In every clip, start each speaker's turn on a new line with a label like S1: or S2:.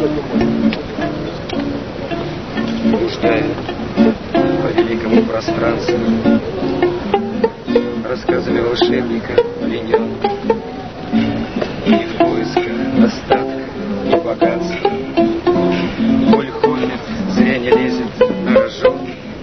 S1: Блуждая по великому пространству, рассказами волшебника пленен, и в поисках остатка и богатства. Боль ходит, зря не лезет на рожон.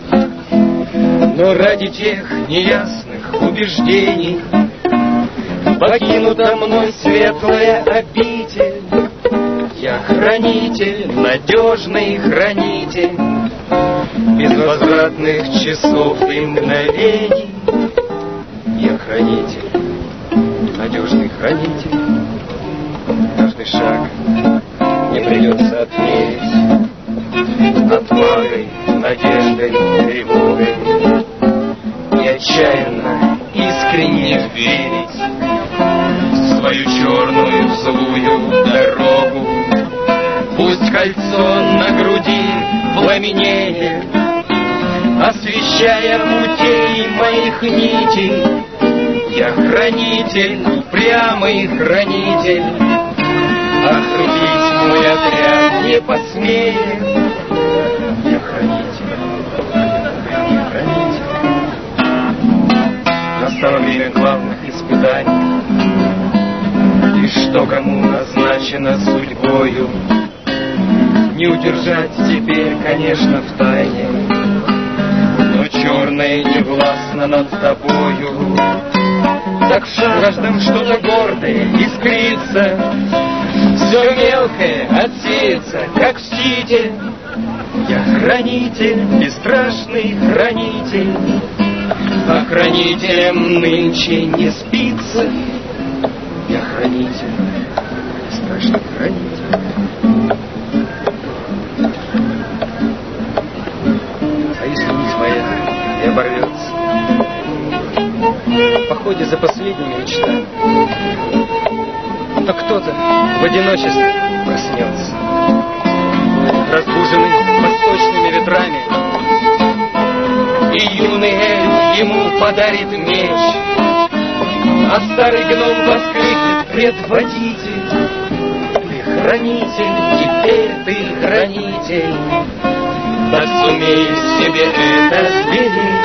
S1: Но ради тех неясных убеждений покинута мной светлая обитель. Я хранитель, надежный хранитель безвозвратных часов и мгновений. Я хранитель, надежный хранитель. Каждый шаг мне придется отмерить отвагой, надеждой, тревогой. И отчаянно, искренне верить в свою черную злую дорогу. Пусть кольцо на груди пламенеет, освещая путей моих нитей. Я хранитель, упрямый хранитель, охрупить мой отряд не посмеет. Я хранитель, хранитель. Настало время главных испытаний, и что кому назначено судьбою, не удержать теперь, конечно, в тайне, но черное не властно над тобою. Так в каждом что-то гордое искрится, все мелкое отсеется, как мститель. Я хранитель, бесстрашный хранитель, а хранителям нынче не спится. Я хранитель, бесстрашный хранитель. А если нить моя и оборвется в походе за последними мечтами, то кто-то в одиночестве проснется, разбуженный восточными ветрами, и юный эльф ему подарит меч, а старый гном воскликнет: предводитель, ты хранитель, теперь ты хранитель, да сумей себе это сберечь.